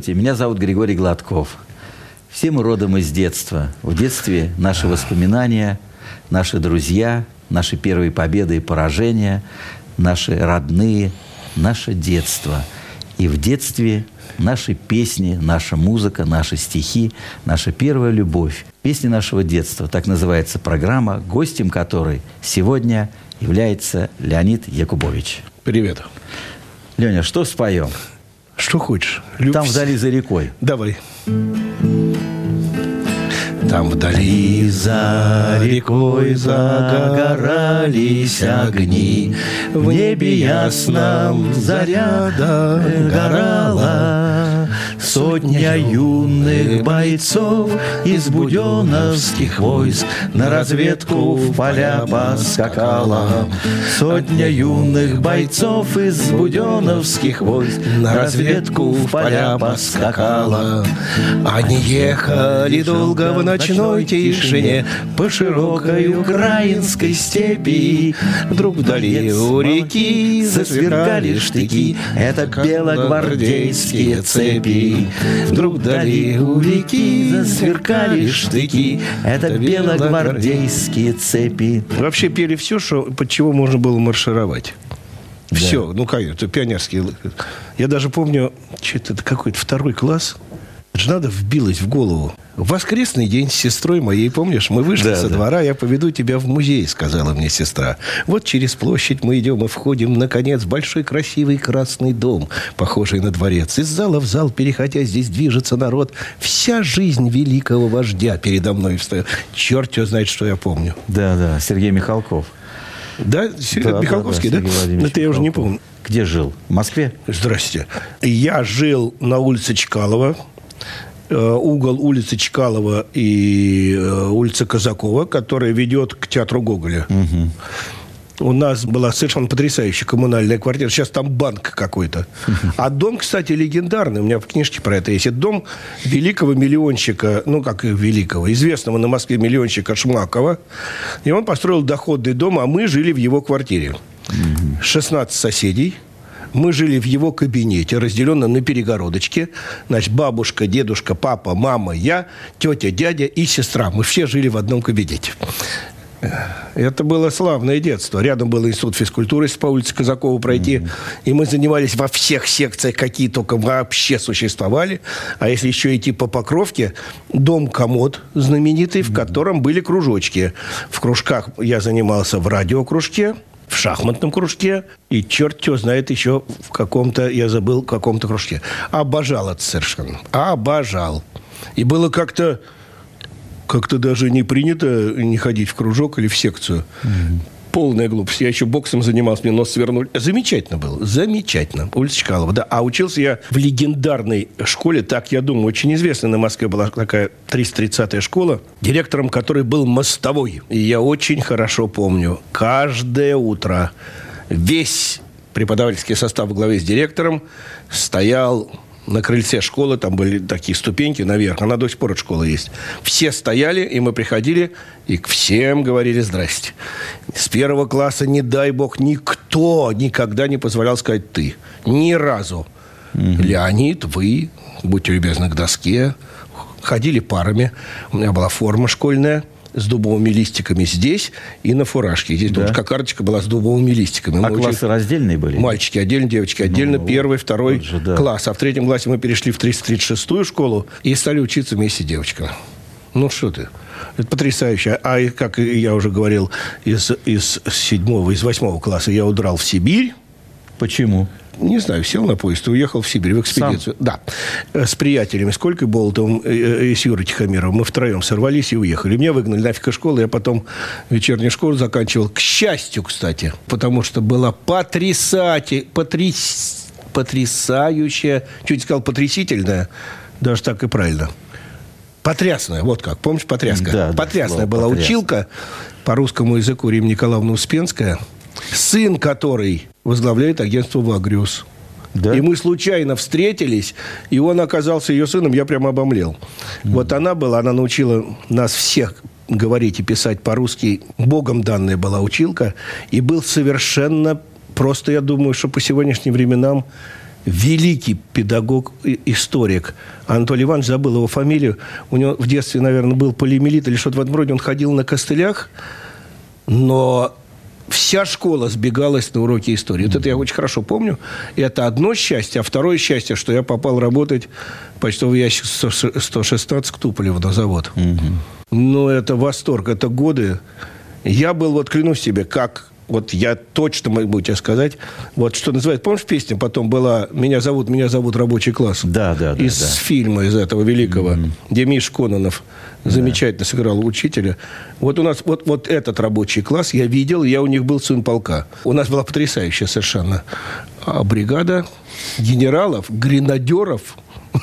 Здравствуйте, меня зовут Григорий Гладков. Все мы родом из детства. В детстве наши воспоминания, наши друзья, наши первые победы и поражения, наши родные, наше детство. И в детстве наши песни, наша музыка, наши стихи, наша первая любовь. Песни нашего детства. Так называется программа, гостем которой сегодня является Леонид Якубович. Привет. Леня, что споем? Что хочешь. Там вдали за рекой. Давай. Там вдали за рекой загорались огни, в небе ясном заря догорала. Сотня юных бойцов из буденовских войск на разведку в поля поскакала. Сотня юных бойцов из буденовских войск на разведку в поля поскакала. Они ехали долго в ночной тишине по широкой украинской степи. Вдруг вдали у реки засверкали штыки. Это белогвардейские цепи. Вдруг вдали у реки засверкали штыки. Это белогвардейские цепи. Вообще пели все, под чего можно было маршировать. Да. Все, ну как это пионерские. Я даже помню, что-то какой-то 2 класс. Жена вбилась в голову. В воскресный день с сестрой моей, помнишь, мы вышли со двора, я поведу тебя в музей, сказала мне сестра. Вот через площадь мы идем и входим, наконец, в большой красивый красный дом, похожий на дворец. Из зала в зал, переходя, здесь движется народ. Вся жизнь великого вождя передо мной встает. Черт его знает, что я помню. Да, Сергей Михалков. Да, Михалковский, да? Это я уже не помню. Где жил? В Москве? Здрасте. Я жил на улице Чкалова. Угол улицы Чкалова и улицы Казакова, которая ведет к театру Гоголя. Угу. У нас была совершенно потрясающая коммунальная квартира. Сейчас там банк какой-то. А дом, кстати, легендарный. У меня в книжке про это есть. Это дом великого миллионщика, ну, как и великого, известного на Москве миллионщика Шмакова. И он построил доходный дом, а мы жили в его квартире. 16 соседей. Мы жили в его кабинете, разделенном на перегородочке. Значит, бабушка, дедушка, папа, мама, я, тетя, дядя и сестра. Мы все жили в одном кабинете. Это было славное детство. Рядом был институт физкультуры, по улице Казакова пройти. И мы занимались во всех секциях, какие только вообще существовали. А если еще идти по Покровке, дом-комод знаменитый, в котором были кружочки. В кружках я занимался в радиокружке, в шахматном кружке, и черт его знает еще в каком-то, я забыл, каком-то кружке. Обожал это совершенно. Обожал. И было как-то даже не принято не ходить в кружок или в секцию. Полная глупость. Я еще боксом занимался, мне нос свернули. Замечательно было. Замечательно. Улица Чкалова, да. А учился я в легендарной школе, так, я думаю, очень известная на Москве была такая 330-я школа, директором которой был Мостовой. И я очень хорошо помню, каждое утро весь преподавательский состав во главе с директором стоял на крыльце школы, там были такие ступеньки наверх, она до сих пор, эта школа есть. Все стояли, и мы приходили, и к всем говорили «здрасте». С 1 класса, не дай бог, никто никогда не позволял сказать «ты». Ни разу. Леонид, вы, будьте любезны, к доске. Ходили парами. У меня была форма школьная с дубовыми листиками здесь и на фуражке. Здесь карточка была с дубовыми листиками. А классы раздельные были? Мальчики отдельно, девочки отдельно. 1, 2 класс. А в 3 классе мы перешли в 336-ю школу и стали учиться вместе с девочками. Ну, что ты. Это потрясающе. А как я уже говорил, из 8 класса я удрал в Сибирь. Почему? Не знаю, сел на поезд и уехал в Сибирь, в экспедицию. Сам? Да. С приятелями, с Колькой Болотовым и с Юрой Тихомировым. Мы втроем сорвались и уехали. Меня выгнали нафиг из школы. Я потом вечернюю школу заканчивал. К счастью, кстати. Потому что была потрясающая, чуть сказал потрясительная, даже так и правильно. Потрясная, вот как. Помнишь, потряска? Да, потрясная была училка по русскому языку Римма Николаевна Успенская, сын которой возглавляет агентство «Вагриус». Да? И мы случайно встретились, и он оказался ее сыном, я прямо обомлел. Вот она научила нас всех говорить и писать по-русски. Богом данная была училка. И был совершенно просто, я думаю, что по сегодняшним временам великий педагог, историк. Анатолий Иванович, забыл его фамилию. У него в детстве, наверное, был полиомиелит или что-то в этом роде. Он ходил на костылях, но вся школа сбегалась на уроки истории. Вот это я очень хорошо помню. И это одно счастье. А второе счастье, что я попал работать в почтовый ящик 116 к Туполеву на завод. Ну, это восторг. Это годы. Я был, вот клянусь тебе, как... Вот я точно могу тебе сказать. Вот что называется... Помнишь, песня потом была «Меня зовут рабочий класс»? Да. Из фильма, из этого великого, где Миш Кононов замечательно сыграл учителя. Вот у нас вот этот рабочий класс я видел, я у них был сын полка. У нас была потрясающая совершенно бригада генералов, гренадеров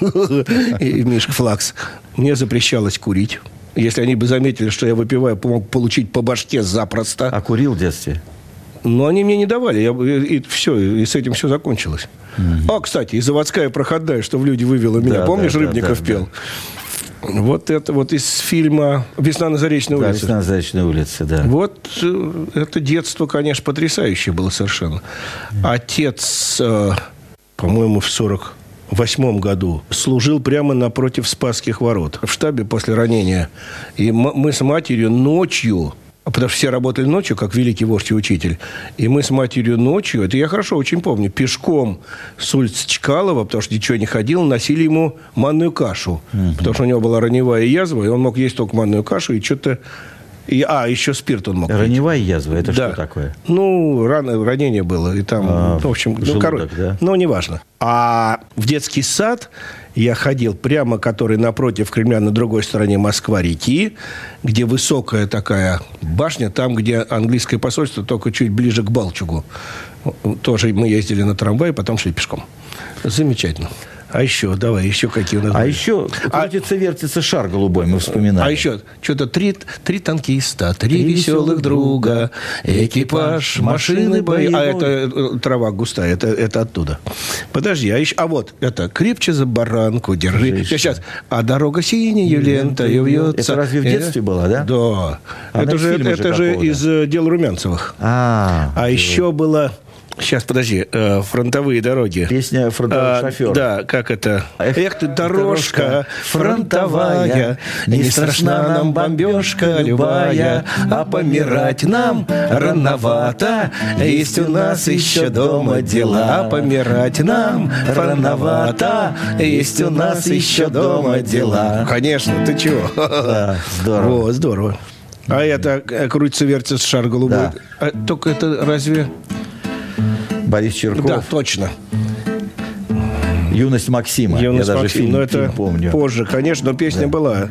и Мишка Флакс. Мне запрещалось курить. Если они бы заметили, что я выпиваю, мог получить по башке запросто. А курил в детстве? Но они мне не давали. И с этим все закончилось. А, кстати, и заводская проходная, что в люди вывела меня. Помнишь, Рыбников пел? Да. Вот это вот из фильма «Весна на Заречной улице». «Весна на Заречной улице», да. Вот это детство, конечно, потрясающее было совершенно. Отец, по-моему, в 1948 году служил прямо напротив Спасских ворот в штабе после ранения. И мы с матерью ночью, потому что все работали ночью, как великий вождь и учитель, и мы с матерью ночью, это я хорошо очень помню, пешком с улицы Чкалова, потому что ничего не ходил, носили ему манную кашу. Потому что у него была раневая язва, и он мог есть только манную кашу и что-то... еще спирт он мог пить. Раневая язва, это что такое? Ну, ранение было. И там, в общем, желудок, да? Ну, неважно. А в детский сад я ходил прямо, который напротив Кремля, на другой стороне Москва-реки, где высокая такая башня, там, где английское посольство, только чуть ближе к Балчугу. Тоже мы ездили на трамвае, потом шли пешком. Замечательно. А еще, давай, еще какие у нас... А еще крутится-вертится шар голубой, мы вспоминаем. А еще, что-то три танкиста, три веселых друга, экипаж, машины бои. А это трава густая, это оттуда. Подожди, вот, это «Крепче за баранку держи». Сейчас, «А дорога синею лентою вьется». Это разве в детстве было, да? Да. Это же из «Дел Румянцевых». А еще было... Сейчас, подожди. «Фронтовые дороги». Песня «Фронтовых шоферов». Да, как это? Эх ты, дорожка фронтовая, не страшна нам бомбежка любая, а помирать нам рановато, есть у нас еще дома дела. А помирать нам рановато, есть у нас еще дома дела. Конечно, ты чего? Да, здорово. О, здорово. А это «Крутится-вертится шар голубой». Да. Только это разве... Борис Черков. Да, точно. «Юность Максима». «Юность Я даже Максима». фильм помню. Позже, конечно, но песня была.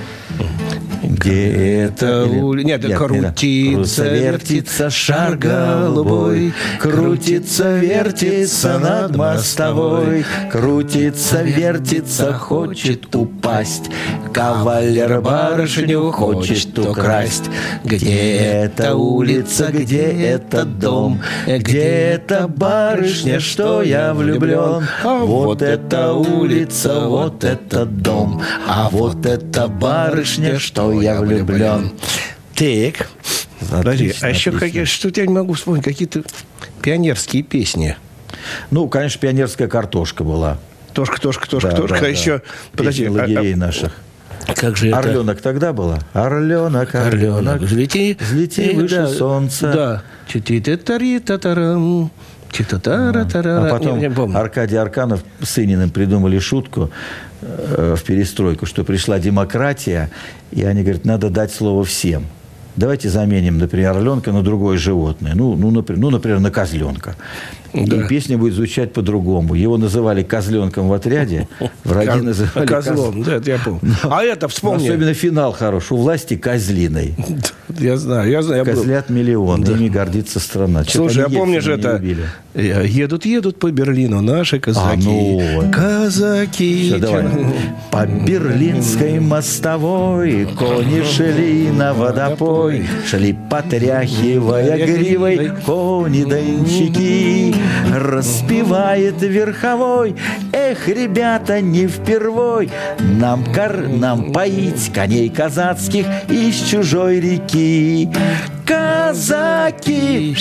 Где это... Нет, крутится, вертится шар голубой, крутится, вертится над мостовой, крутится, вертится, хочет упасть, кавалер барышню хочет украсть. Где эта улица, где этот дом, где эта барышня, что я влюблен? А вот эта улица, вот этот дом, а вот эта барышня, что я влюблен. Так. Подожди, а еще что-то я не могу вспомнить. Какие-то пионерские песни. Ну, конечно, пионерская картошка была. Тошка. А еще... Подожди. Лагерей наших. Как же это? «Орленок» тогда была? Орленок. Взлети выше солнца. Да. Чити-та-тари-та-тарам. А потом Аркадий Арканов с Ининым придумали шутку в перестройку, что пришла демократия, и они говорят, надо дать слово всем. Давайте заменим, например, орленка на другое животное. Например, на козленка. Да. И песня будет звучать по-другому. Его называли козленком в отряде, враги называли козлом. Да, это я помню. А это вспомни. Особенно финал хорош. У власти козлиной. Я знаю. Козлят миллион. Ими гордится страна. Слушай, я помню же это. Едут по Берлину наши казаки. Казаки. Все, давай. По берлинской мостовой кони шли на водопой, шли потряхивая гривой кони-денщики. Распевает верховой: эх, ребята, не впервой нам поить коней казацких из чужой реки. казаки,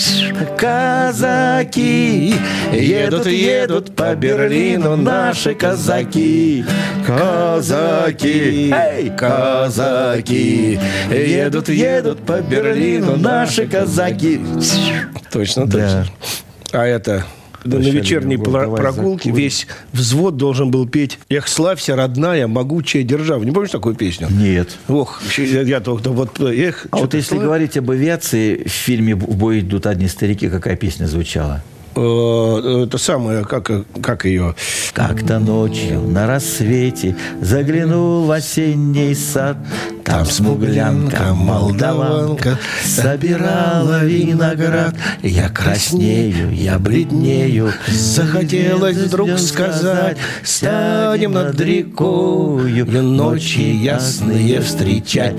казаки, едут, едут по Берлину наши казаки. Казаки, эй, казаки, едут, едут по Берлину наши казаки. Точно, точно. А это... На вечерней прогулке весь взвод должен был петь «Эх, славься, родная, могучая держава». Не помнишь такую песню? Нет. Ох, я только вот... Эх, а вот если говорить об авиации, в фильме «В бой идут одни старики», какая песня звучала? Это самое, как ее? Как-то ночью на рассвете заглянул в осенний сад. Там смуглянка, молдаванка собирала виноград. Я краснею, я бледнею, захотелось вдруг сказать: станем над рекою ночи ясные встречать.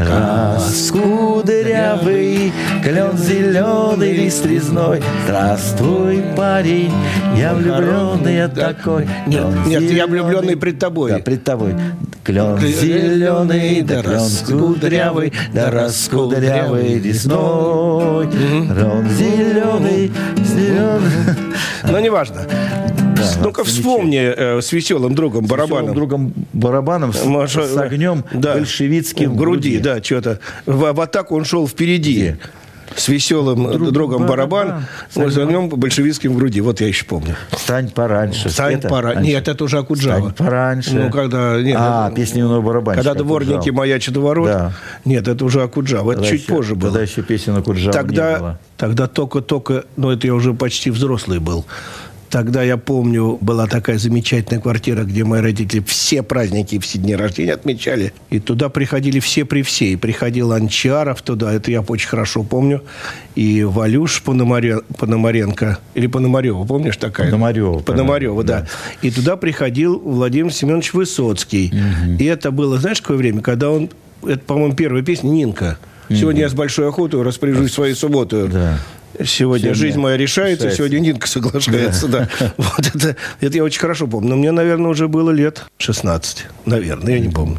Раскудрявый клен зеленый, лист резной. Здравствуй, парень, я влюбленный такой. Нет, я влюбленный пред тобой. Да, пред тобой. Клен зеленый, да раскудрявый, да раскудрявый лесной. Клен зеленый, зеленый. Но неважно. Да, ну-ка вспомни с веселым другом Барабаном. С веселым другом Барабаном, с огнем большевицким в груди. Да, что-то. В атаку он шел впереди. С веселым другом Барабан, с огнем большевистским в груди. Вот я еще помню. «Стань пораньше». «Стань пораньше». Нет, это уже Акуджава. «Стань пораньше». Ну, когда... Нет, песня юного барабанщика. Когда дворники маячат у ворот. Да. Нет, это уже Акуджава. Это чуть позже было. Тогда еще песен Акуджава не было. Тогда только... Ну, это я уже почти взрослый был. Тогда, я помню, была такая замечательная квартира, где мои родители все праздники, все дни рождения отмечали. И туда приходили все при все. И приходил Анчаров туда, это я очень хорошо помню. И Валюш Пономаренко. Или Пономарева, помнишь такая? Пономарева, да. И туда приходил Владимир Семенович Высоцкий. Угу. И это было, знаешь, какое время? Когда он... Это, по-моему, первая песня «Нинка». «Сегодня я с большой охотой распоряжусь своей субботой». Да. Сегодня жизнь моя решается, сегодня Нинка соглашается. Да. Вот это я очень хорошо помню. Но мне, наверное, уже было лет 16. Наверное, я не помню.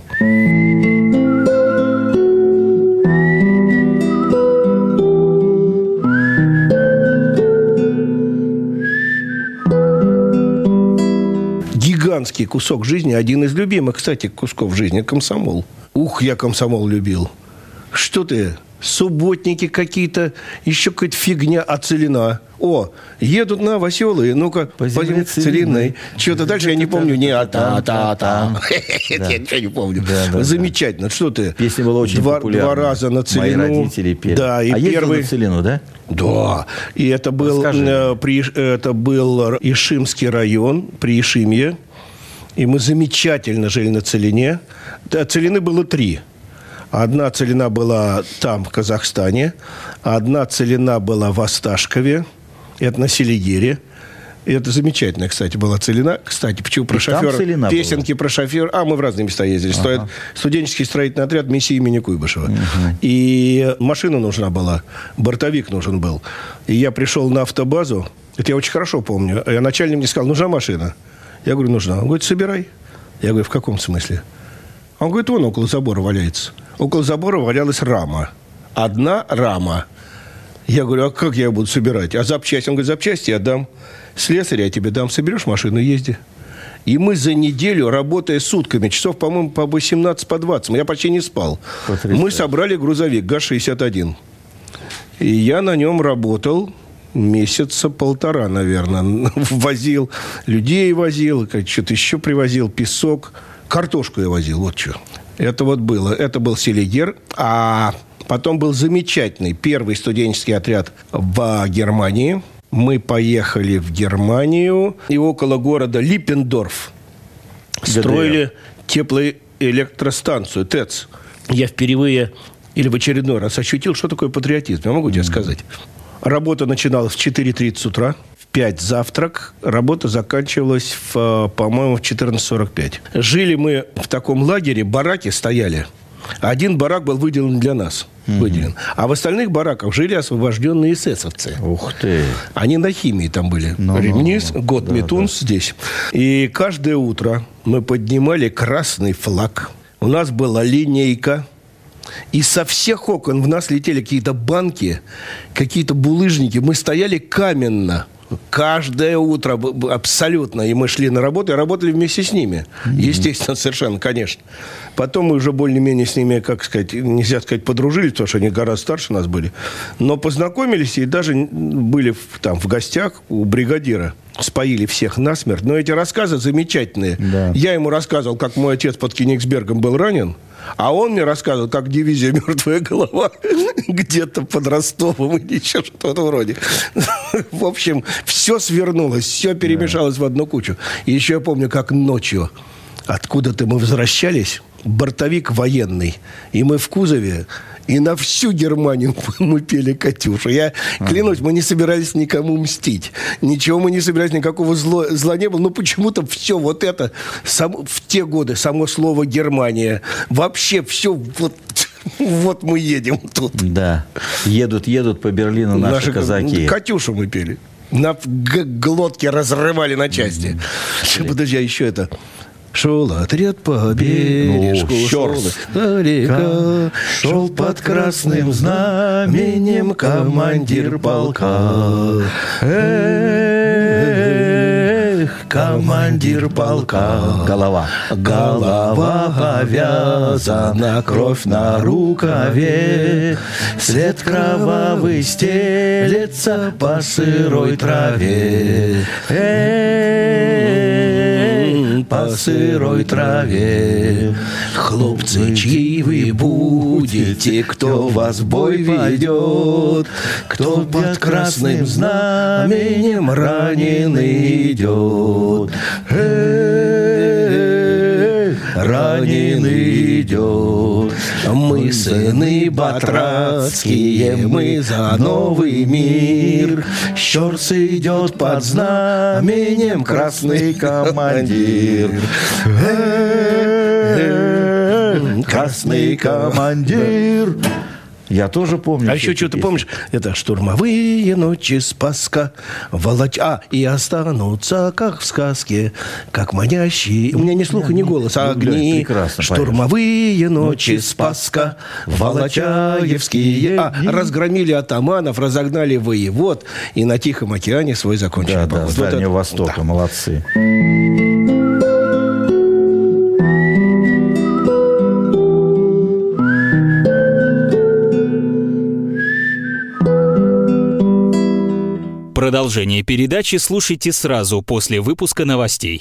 Гигантский кусок жизни. Один из любимых, кстати, кусков жизни. Комсомол. Ух, я комсомол любил. Что ты... Субботники какие-то, еще какая-то фигня оцелена. О, едут на веселые, ну-ка, по земле целиной. Что-то дальше я не помню. Не а-та-та-та. Я ничего не помню. Замечательно. Что ты? Песня была очень популярна. 2 раза на целину. Мои родители пели. Да, и первый... на целину, да? Да. И это был Ишимский район, при Ишимье. И мы замечательно жили на целине. Целины было 3. Одна целина была там, в Казахстане. Одна целина была в Осташкове. Это на Селигере. И это замечательная, кстати, была целина. Кстати, почему про шофера? Песенки была? Про шофера. Мы в разные места ездили. Ага. Студенческий строительный отряд миссии имени Куйбышева. Угу. И машина нужна была. Бортовик нужен был. И я пришел на автобазу. Это я очень хорошо помню. И начальник мне сказал: нужна машина? Я говорю: нужна. Он говорит: собирай. Я говорю: в каком смысле? Он говорит: вон около забора валяется. Около забора валялась рама. Одна рама. Я говорю: а как я буду собирать? А запчасти? Он говорит: запчасти я дам. Слесаря я тебе дам. Соберешь машину, езди. И мы за неделю, работая сутками, часов, по-моему, по 18, по 20, я почти не спал. Мы собрали грузовик ГАЗ-61. И я на нем работал месяца 1,5, наверное. Возил людей, что-то еще привозил, песок. Картошку я возил, вот что. Это вот было. Это был Селигер. А потом был замечательный первый студенческий отряд в Германии. Мы поехали в Германию. И около города Липпендорф строили теплоэлектростанцию ТЭЦ. Я впервые или в очередной раз ощутил, что такое патриотизм. Я могу тебе сказать. Работа начиналась в 4:30 утра. 5 завтрак. Работа заканчивалась, по-моему, в 14:45. Жили мы в таком лагере, бараки стояли. Один барак был выделен для нас. Выделен. А в остальных бараках жили освобожденные эсэсовцы. Ух ты! Они на химии там были. Ремнис, Готметунс здесь. И каждое утро мы поднимали красный флаг. У нас была линейка. И со всех окон в нас летели какие-то банки, какие-то булыжники. Мы стояли каменно. Каждое утро абсолютно. И мы шли на работу и работали вместе с ними. Естественно, совершенно, конечно. Потом мы уже более-менее с ними, как сказать, нельзя сказать, подружились, потому что они гораздо старше нас были. Но познакомились и даже были там в гостях у бригадира. Споили всех насмерть. Но эти рассказы замечательные. Да. Я ему рассказывал, как мой отец под Кенигсбергом был ранен. А он мне рассказывал, как дивизия «Мертвая голова» где-то под Ростовом или еще что-то вроде. В общем, все свернулось, все перемешалось в одну кучу. И еще я помню, как ночью откуда-то мы возвращались, бортовик военный, и мы в кузове, и на всю Германию мы пели «Катюшу». Я клянусь, мы не собирались никому мстить. Ничего мы не собирались, никакого зла не было. Но почему-то все вот это, в те годы, само слово «Германия», вообще все вот мы едем тут. Да, едут по Берлину наши казаки. «Катюшу» мы пели. На глотке разрывали на части. Подожди, а еще это... Шел отряд по бережку, шел под красным знаменем командир полка. Командир полка. Голова повязана, кровь на рукаве, след кровавый стелется по сырой траве. По сырой траве. Хлопцы, чьи вы будете, кто вас в бой ведет, кто под красным знаменем раненый идет. Раненый идет. Мы сыны батрацкие, мы за новый мир. Щорс идет под знаменем красный командир. Красный командир. Я тоже помню. А еще что ты помнишь? Это штурмовые ночи Спасска, и останутся, как в сказке, как манящие. У меня ни слуха, ни голоса. Огни. Штурмовые ночи Спасска, Волочаевские. Разгромили атаманов, разогнали воевод, и на Тихом океане свой закончили поход. С Дальнего Востока. Да. Молодцы. Продолжение передачи слушайте сразу после выпуска новостей.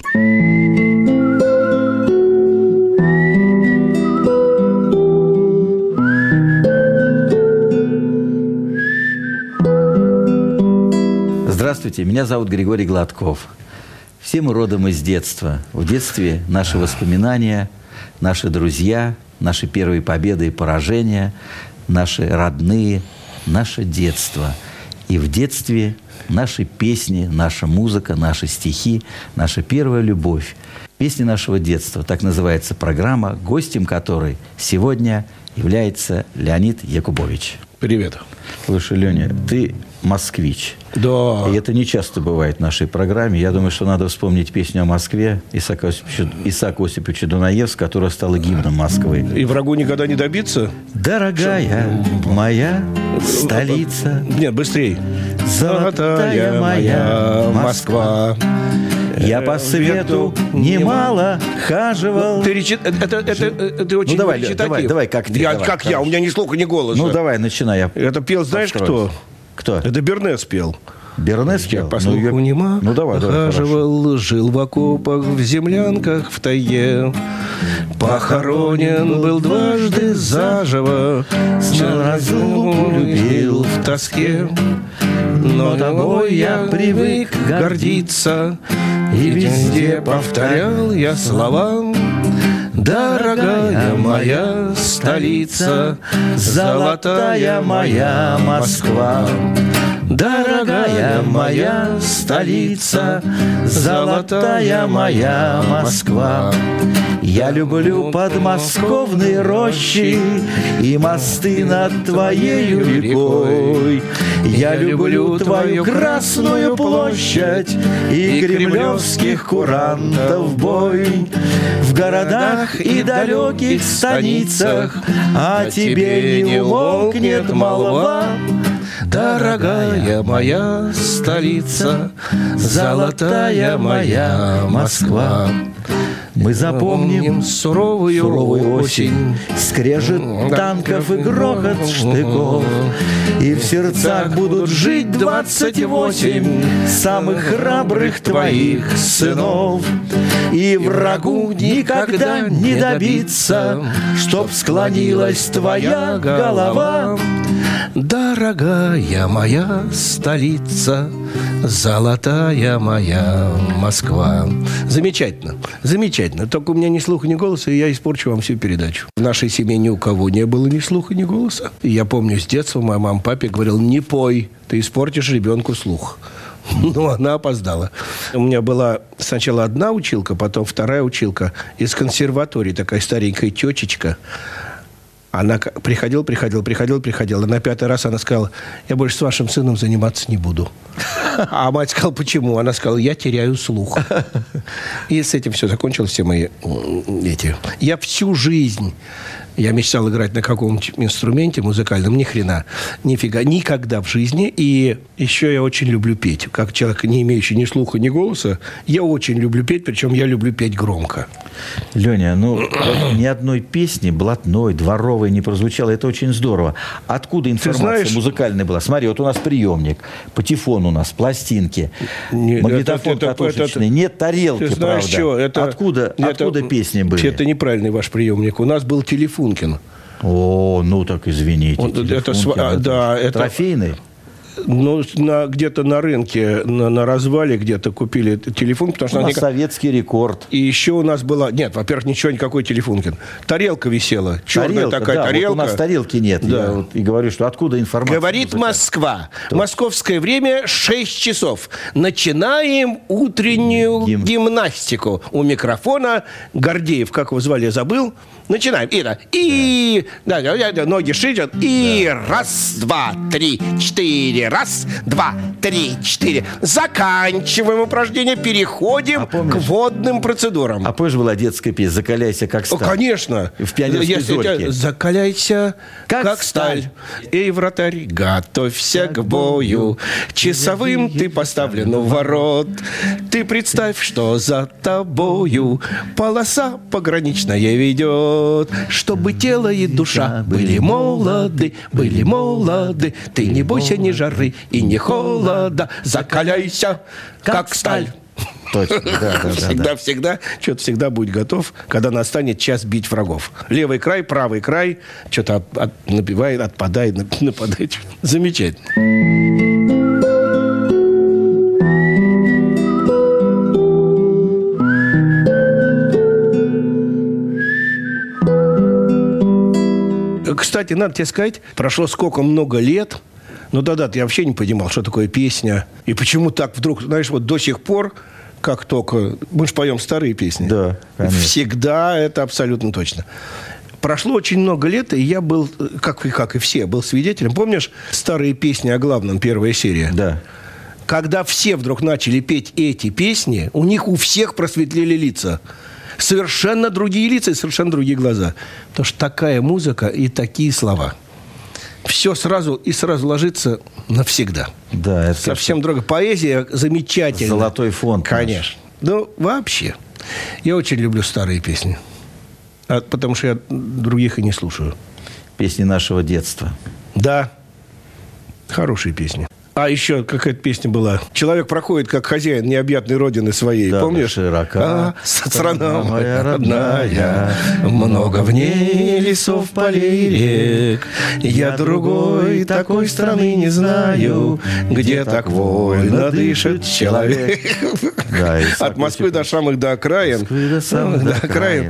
Здравствуйте, меня зовут Григорий Гладков. Все мы родом из детства. В детстве наши воспоминания, наши друзья, наши первые победы и поражения, наши родные, наше детство. И в детстве наши песни, наша музыка, наши стихи, наша первая любовь. Песни нашего детства. Так называется программа, гостем которой сегодня является Леонид Якубович. Привет. Слушай, Леня, ты москвич. Да. И это не часто бывает в нашей программе. Я думаю, что надо вспомнить песню о Москве Исаака Осиповича Дунаевского, которая стала гимном Москвы. И врагу никогда не добиться? Дорогая моя столица. Нет, быстрей. Золотая моя Москва. Я по свету немало хаживал. Ты очень давай, как ты. Я, у меня ни слуха, ни голоса. Ну, давай, начинай. Это пел, знаешь, кто? Кто? Это Бернес пел. Бернес пел? Я по слуху нема, хаживал, жил в окопах, в землянках, в тайге. Похоронен был дважды заживо, разлуку любил в тоске. Но тобой я привык гордиться, и везде повторял я слова. Дорогая моя столица, золотая моя Москва. Дорогая моя столица, золотая моя Москва. Я люблю подмосковные рощи и мосты над твоею рекой. Я люблю твою Красную площадь и кремлевских курантов бой. В городах и далеких станицах о тебе не умолкнет молва. Дорогая моя столица, золотая моя Москва. Мы запомним суровую осень, скрежет танков и грохот штыков. И в сердцах будут жить 28 самых храбрых твоих сынов. И врагу никогда не добиться, чтоб склонилась твоя голова. Дорогая моя столица, золотая моя Москва. Замечательно, замечательно. Только у меня ни слуха, ни голоса, и я испорчу вам всю передачу. В нашей семье ни у кого не было ни слуха, ни голоса. И я помню, с детства моя мама папе говорила: не пой, ты испортишь ребенку слух. Но она опоздала. У меня была сначала одна училка, потом вторая училка из консерватории, такая старенькая тетечка. Она приходила. И на 5-й раз она сказала: я больше с вашим сыном заниматься не буду. А мать сказала: почему? Она сказала: я теряю слух. И с этим все закончилось, все мои эти. Я всю жизнь... Я мечтал играть на каком-нибудь инструменте музыкальном, ни хрена, нифига, никогда в жизни. И еще я очень люблю петь. Как человек, не имеющий ни слуха, ни голоса, я очень люблю петь, причем я люблю петь громко. Леня, ни одной песни блатной, дворовой не прозвучало. Это очень здорово. Откуда информация музыкальная была? Смотри, вот у нас приемник, патефон у нас, пластинки, магнитофон катушечный. Нет тарелки, ты знаешь, правда. Откуда песни были? Это неправильный ваш приемник. У нас был телефон. О, ну так извините. Это трофейный? Ну, где-то на рынке, на развале где-то купили телефон. Потому что у нас советский рекорд. И еще у нас была... Нет, во-первых, ничего, никакой телефонкин. Тарелка висела. Черная такая тарелка. Вот у нас тарелки нет. Да. Я вот и говорю, что откуда информация? Говорит Москва. Московское время 6 часов. Начинаем утреннюю гимнастику. У микрофона Гордеев, как его звали, я забыл. Начинаем. Ноги ширят. И раз, два, три, четыре. Раз, два, три, четыре. Заканчиваем упражнение. Переходим к водным процедурам. А позже была детская песня «Закаляйся, как сталь». Конечно. В пионерской зорьке. Закаляйся, как сталь. Эй, вратарь, готовься к бою. Часовым ты поставлен у ворот. Ты представь, что за тобою полоса пограничная ведет. Чтобы тело и душа были молоды. Ты не бойся ни жары и ни холода. Закаляйся, как сталь. Точно, всегда, что-то всегда будь готов, когда настанет час бить врагов. Левый край, правый край, что-то набивает, отпадает, нападает. Замечательно. Кстати, надо тебе сказать, прошло сколько много лет, но тогда-то я вообще не понимал, что такое песня. И почему так вдруг, знаешь, вот до сих пор, как только... Мы же поем старые песни. Да, конечно. Всегда это абсолютно точно. Прошло очень много лет, и я был, как и все, был свидетелем. Помнишь старые песни о главном, первая серия? Да. Когда все вдруг начали петь эти песни, у них у всех просветлели лица. Совершенно другие лица и совершенно другие глаза. Потому что такая музыка и такие слова. Все сразу ложится навсегда. Да, это совсем другая. Поэзия замечательная. Золотой фонд. Конечно. Ну, вообще. Я очень люблю старые песни. Потому что я других и не слушаю. Песни нашего детства. Да. Хорошие песни. А еще какая-то песня была. Человек проходит как хозяин необъятной родины своей. Да, помнишь? Широка страна моя родная, много в ней лесов, полей, рек. Я другой такой страны не знаю, где так вольно дышит человек. Да, от Москвы до самых до окраин. До окраин.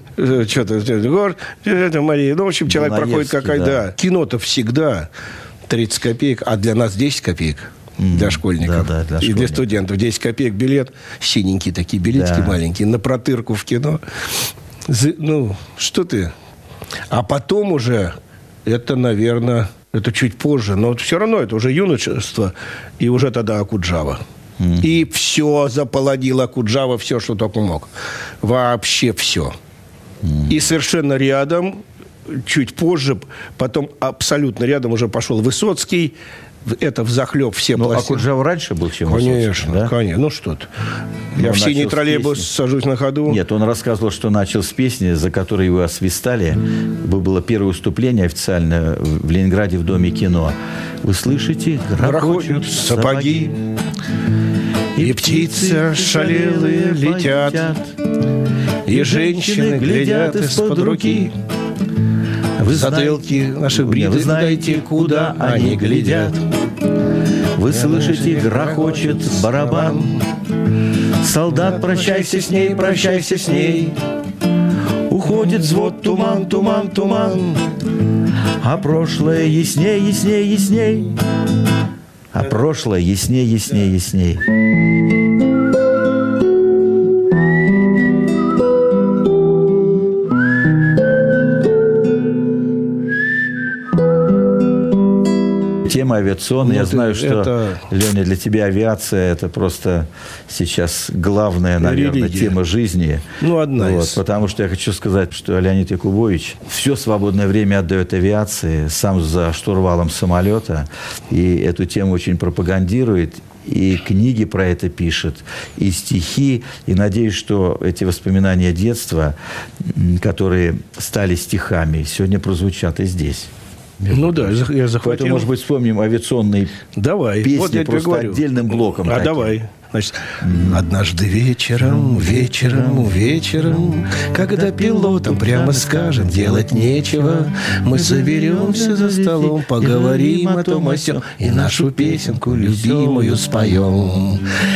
Что-то, Мария. Ну, в общем, человек проходит какая-то... Да. Кино-то всегда... 30 копеек, а для нас 10 копеек. Для школьников. Да, для и школьников. для студентов. 10 копеек билет. Синенькие такие билетики маленькие. На протырку в кино. Ну, что ты? А потом уже, это, наверное, это чуть позже, но все равно это уже юношество. И уже тогда Окуджава. И все заполонил Окуджава, все, что только мог. Вообще все. И совершенно рядом, чуть позже, потом абсолютно рядом уже пошел Высоцкий. Это взахлеб все пластинки. А Окуджава раньше был, чем Высоцкий? Конечно, да? конечно. Ну что ты. Я в синий троллейбус сажусь на ходу. Нет, он рассказывал, что начал с песни, за которой его освистали. Было первое выступление официально в Ленинграде в Доме кино. Вы слышите? Грохочут сапоги, и птицы ошалелые летят, и женщины глядят из-под руки. В затылки наших бритвы, вы знаете, куда они глядят. Вы слышите, грохочет барабан. Солдат, прощайся с ней, прощайся с ней. Уходит взвод, туман, туман, туман. А прошлое ясней, ясней, ясней. А прошлое ясней, ясней, ясней. Тема авиационная. Я знаю, что, Леня, для тебя авиация – это просто сейчас главная, наверное, тема жизни. Ну, одна из. Потому что я хочу сказать, что Леонид Якубович все свободное время отдает авиации, сам за штурвалом самолета, и эту тему очень пропагандирует. И книги про это пишет, и стихи. И надеюсь, что эти воспоминания детства, которые стали стихами, сегодня прозвучат и здесь. Ну да, я захватил. Поэтому, может быть, вспомним авиационные песни вот я просто говорю. Отдельным блоком. А таким. Давай. Значит, однажды вечером, когда пилотам прямо скажем, делать нечего, мы соберемся за столом, поговорим о том, о сём, и нашу песенку любимую споем.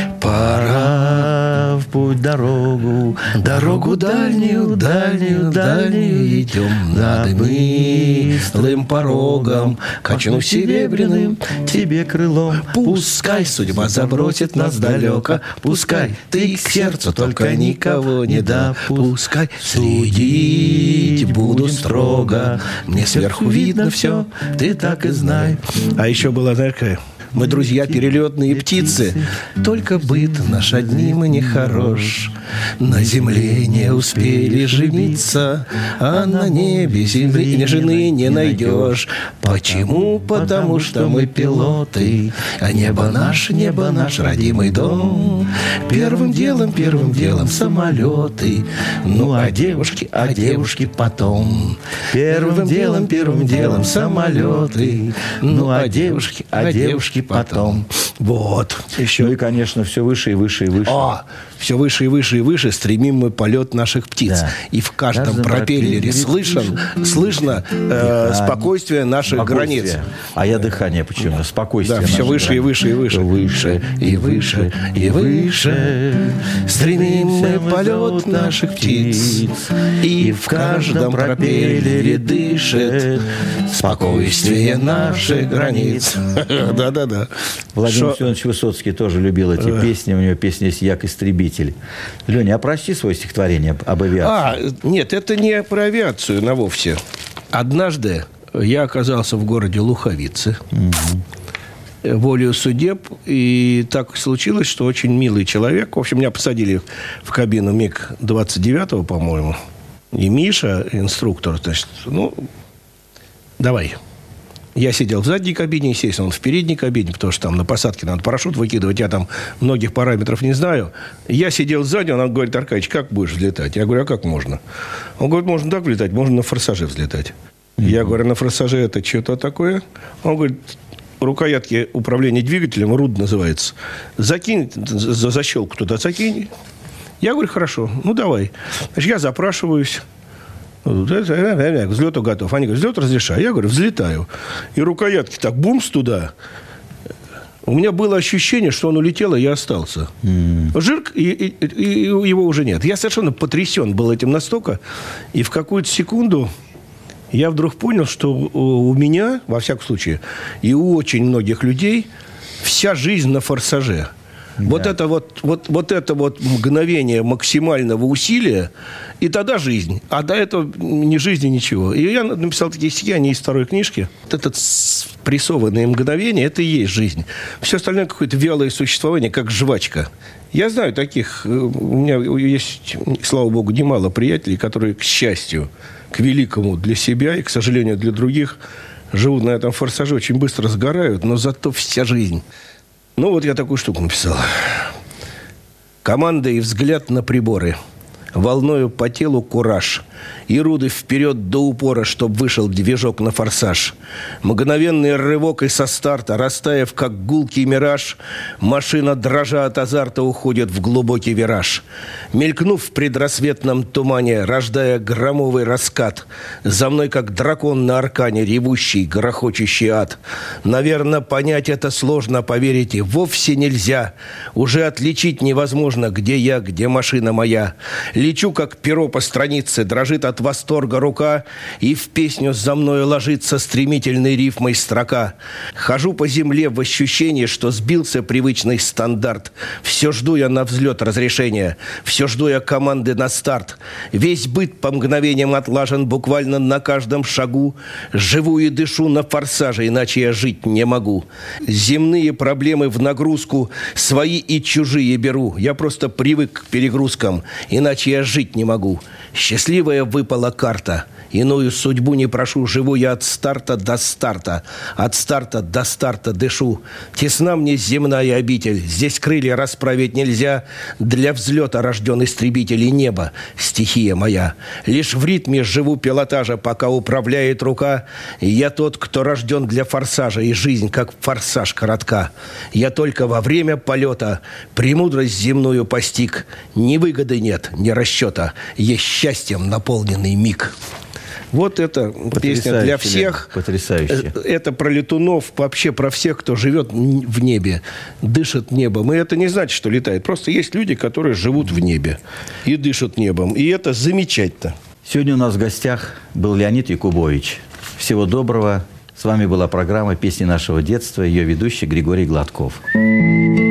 Пора в путь дорогу, дорогу дальнюю, дальнюю, дальнюю идем. Над мыслым порогом, качнув серебряным тебе крылом, пускай судьба забросит нас далеко. Пускай ты к сердцу только никого не допускай. Следить буду строго, мне сверху видно все, ты так и знай. А еще была, знаешь, какая? Мы, друзья, перелетные птицы, только быт наш одним и нехорош. На земле не успели жениться, а на небе земли жены не найдешь. Почему? Потому что мы пилоты, а небо наш родимый дом. Первым делом самолеты, ну а девушки потом. Первым делом самолеты, ну а девушки потом. Вот. Еще. Ну и, конечно, все выше и выше и выше. Все выше и выше и выше стремим мы полет наших птиц. Да. И в каждом пропеллере слышно спокойствие наших границ. А я дыхание почему? Спокойствие. Да, все выше и выше и выше. Выше и выше и выше. Стремим мы полет наших птиц. И в каждом пропеллере дышит спокойствие наших границ. Да-да-да. Владимир Семенович Высоцкий тоже любил эти песни. У него песня есть «Як-истребитель». Леня, а прочти свое стихотворение об авиации. Нет, это не про авиацию на вовсе. Однажды я оказался в городе Луховицы. Волею судеб. И так случилось, что очень милый человек. В общем, меня посадили в кабину МиГ-29, по-моему. И Миша, инструктор, значит, давай. Я сидел в задней кабине, естественно, он в передней кабине, потому что там на посадке надо парашют выкидывать, я там многих параметров не знаю. Я сидел сзади, он говорит: Аркадьевич, как будешь взлетать? Я говорю: а как можно? Он говорит: можно так взлетать, можно на форсаже взлетать. Я говорю: на форсаже это что-то такое? Он говорит: рукоятки управления двигателем, РУД называется. Закинь, за защелку туда закинь. Я говорю: хорошо, давай. Значит, я запрашиваюсь. К взлету готов. Они говорят: взлет разрешаю. Я говорю: взлетаю. И рукоятки так бумс туда. У меня было ощущение, что он улетел, и я остался. Жирк, и его уже нет. Я совершенно потрясен был этим настолько. И в какую-то секунду я вдруг понял, что у меня, во всяком случае, и у очень многих людей вся жизнь на форсаже. Да. Вот это мгновение максимального усилия, и тогда жизнь. А до этого ни жизни, ничего. И я написал такие стихи, они из второй книжки. Вот это спрессованное мгновение, это и есть жизнь. Все остальное какое-то вялое существование, как жвачка. Я знаю таких, у меня есть, слава богу, немало приятелей, которые, к счастью, к великому для себя и, к сожалению, для других, живут на этом форсаже, очень быстро сгорают, но зато вся жизнь. Ну, вот я такую штуку написал. Команда и взгляд на приборы. Волною по телу кураж. И руды вперед до упора, чтоб вышел движок на форсаж. Мгновенный рывок и со старта, растаяв, как гулкий мираж, машина, дрожа от азарта, уходит в глубокий вираж. Мелькнув в предрассветном тумане, рождая громовый раскат, за мной, как дракон на аркане, ревущий, грохочущий ад. Наверное, понять это сложно, поверите, вовсе нельзя. Уже отличить невозможно, где я, где машина моя. Лечу, как перо по странице, дрожит от восторга рука, и в песню за мною ложится стремительной рифмой строка. Хожу по земле в ощущении, что сбился привычный стандарт. Все жду я на взлет разрешения, все жду я команды на старт. Весь быт по мгновениям отлажен буквально на каждом шагу. Живу и дышу на форсаже, иначе я жить не могу. Земные проблемы в нагрузку, свои и чужие беру. Я просто привык к перегрузкам, иначе я жить не могу. Счастливая выпала карта. Иную судьбу не прошу. Живу я от старта до старта. От старта до старта дышу. Тесна мне земная обитель. Здесь крылья расправить нельзя. Для взлета рожден истребитель и небо. Стихия моя. Лишь в ритме живу пилотажа, пока управляет рука. И я тот, кто рожден для форсажа. И жизнь, как форсаж, коротка. Я только во время полета премудрость земную постиг. Ни выгоды нет, ни расчета. Есть счастьем наполненный миг. Вот это песня для всех. Потрясающе. Это про летунов, вообще про всех, кто живет в небе, дышит небом. И это не значит, что летает. Просто есть люди, которые живут в небе и дышат небом. И это замечательно. Сегодня у нас в гостях был Леонид Якубович. Всего доброго. С вами была программа «Песни нашего детства». Ее ведущий Григорий Гладков.